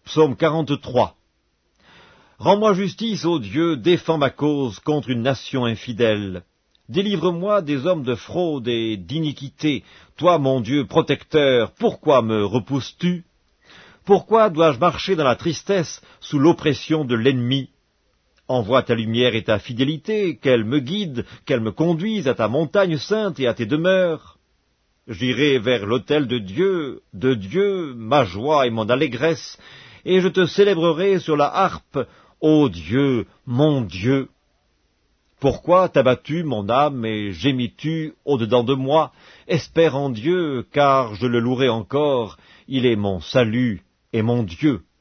Psaume 43. Rends-moi justice, ô Dieu, défends ma cause contre une nation infidèle. Délivre-moi des hommes de fraude et d'iniquité. Toi, mon Dieu protecteur, pourquoi me repousses-tu? Pourquoi dois-je marcher dans la tristesse, sous l'oppression de l'ennemi? Envoie ta lumière et ta fidélité, qu'elle me guide, qu'elle me conduise à ta montagne sainte et à tes demeures. J'irai vers l'autel de Dieu, ma joie et mon allégresse, et je te célébrerai sur la harpe, ô Dieu, mon Dieu. Pourquoi t'as-tu, mon âme, et gémis-tu au-dedans de moi? Espère en Dieu, car je le louerai encore, il est mon salut et mon Dieu.